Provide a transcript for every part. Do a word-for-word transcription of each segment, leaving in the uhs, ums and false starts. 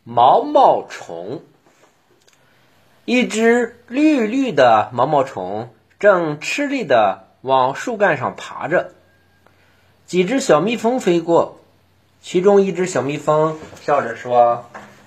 毛毛虫。一只绿绿的毛毛虫正吃力地往树干上爬着，几只小蜜蜂飞过，其中一只小蜜蜂笑着说：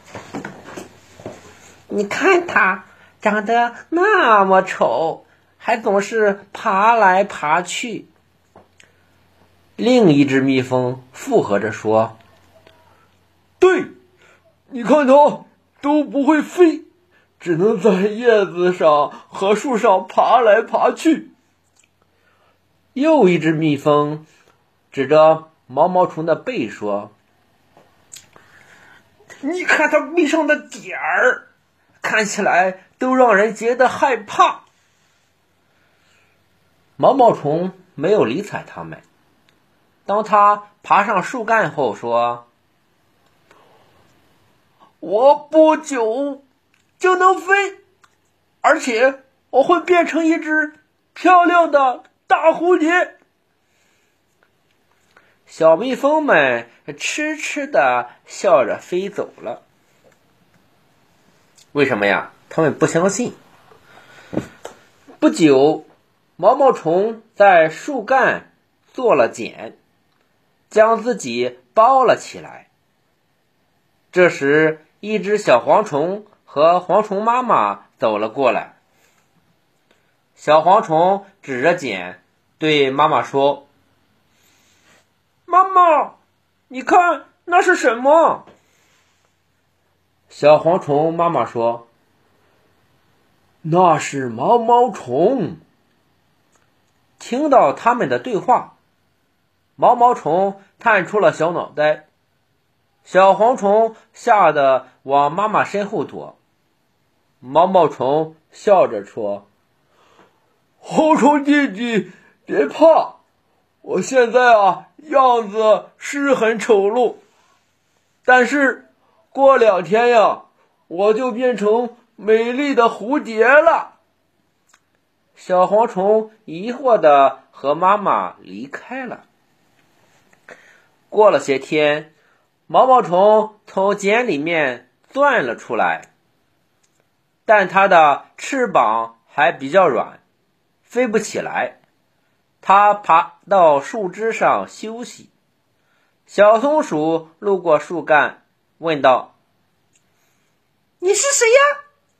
你看它长得那么丑，还总是爬来爬去。另一只蜜蜂附和着说： 对，你看它都不会飞，只能在叶子上和树上爬来爬去。 又一只蜜蜂指着毛毛虫的背说：你看它背上的点儿，看起来都让人觉得害怕。毛毛虫没有理睬它们。当它爬上树干后说：我不久就能飞，而且我会变成一只漂亮的大蝴蝶。小蜜蜂们痴痴地笑着飞走了。为什么呀？他们不相信。不久，毛毛虫在树干做了茧，将自己包了起来。这时，一只小蝗虫和蝗虫妈妈走了过来。小蝗虫指着茧对妈妈说：妈妈，你看那是什么？小蝗虫妈妈说： 那是毛毛虫。 听到他们的对话，毛毛虫探出了小脑袋，小蝗虫吓得往妈妈身后躲。毛毛虫笑着说： 蝗虫弟弟，别怕，我现在啊样子是很丑陋，但是过两天呀，我就变成美丽的蝴蝶了。 小蝗虫疑惑地和妈妈离开了。过了些天，毛毛虫从茧里面钻了出来，但它的翅膀还比较软，飞不起来。它爬到树枝上休息。小松鼠路过树干，问道：你是谁呀？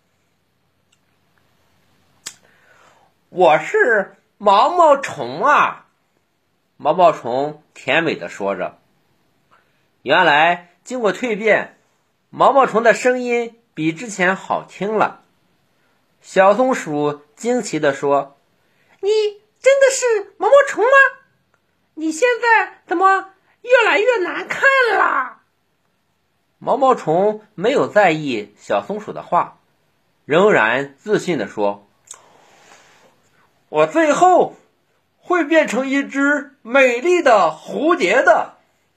我是毛毛虫啊，毛毛虫甜美地说着。原来经过蜕变，毛毛虫的声音比之前好听了。小松鼠惊奇地说：你真的是毛毛虫吗？你现在怎么越来越难看啦？毛毛虫没有在意小松鼠的话，仍然自信地说：我最后会变成一只美丽的蝴蝶的。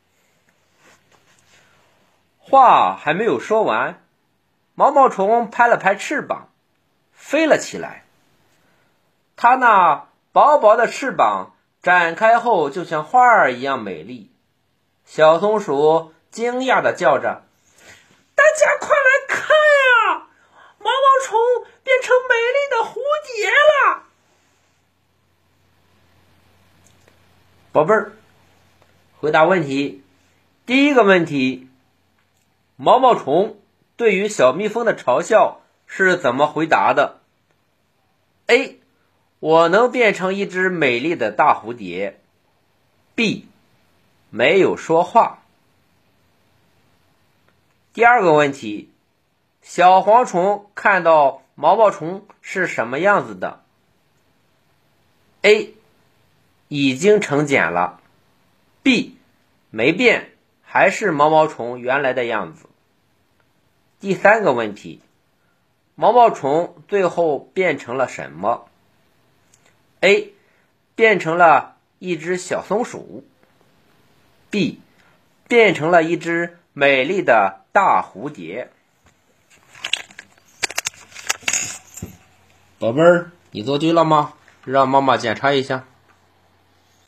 话还没有说完，毛毛虫拍了拍翅膀，飞了起来。它那薄薄的翅膀展开后就像花儿一样美丽。小松鼠惊讶地叫着：大家快来看呀，毛毛虫变成美丽的蝴蝶了。宝贝儿，回答问题。第一个问题，毛毛虫对于小蜜蜂的嘲笑是怎么回答的？ A. 我能变成一只美丽的大蝴蝶。 B. 没有说话。第二个问题，小蝗虫看到毛毛虫是什么样子的？ A. 已经成茧了。 B. 没变，还是毛毛虫原来的样子。第三个问题，毛毛虫最后变成了什么？ A. 变成了一只小松鼠。 B. 变成了一只美丽的大蝴蝶。宝贝儿，你做对了吗？让妈妈检查一下。